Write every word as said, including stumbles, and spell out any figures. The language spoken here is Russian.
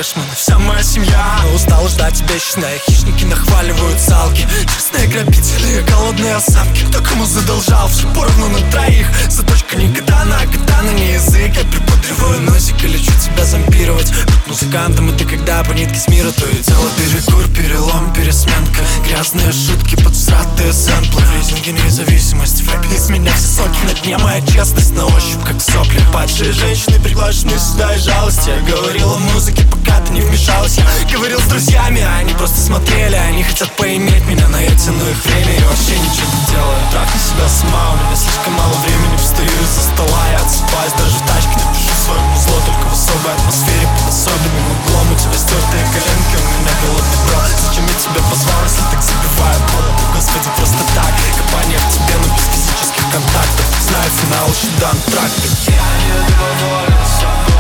фрешмен, вся моя семья. Но устала ждать тебя честная, хищники нахваливают салки. Честные грабители, голодные самки. Кто кому задолжал, все поровну на троих. Заточка не катана, а катана не язык. Я припудриваю носик и лечу тебя зомбировать. Быть музыкантом и ты когда по нитке с мира. То и дело перекур, перелом, пересменка. Грязные шутки, подсратые сэмплы. В рейзинге независимость, в рэпе из меня все соки. На дне моя честность на ощупь, как сопли. Падшие женщины, приглашенные сюда и жалость. Я говорил о музыке, пока ты не вмешалась. Я говорил с друзьями, а они просто смотрели. Они хотят поиметь меня, но я тяну их время и вообще ничего не делаю. Трахну себя сама, у меня слишком мало времени. Встаю из-за стола, я отсыпаюсь даже в тачке. Напишу своему зло только в особой атмосфере, под особенным углом. У тебя стертые коленки, у меня голодный бро. Зачем я тебя позвал, если так забиваю пол? Господи, просто так, копание в тебе, но без физических контактов. Знаю финал, еще до антракта. Я недоволен собой.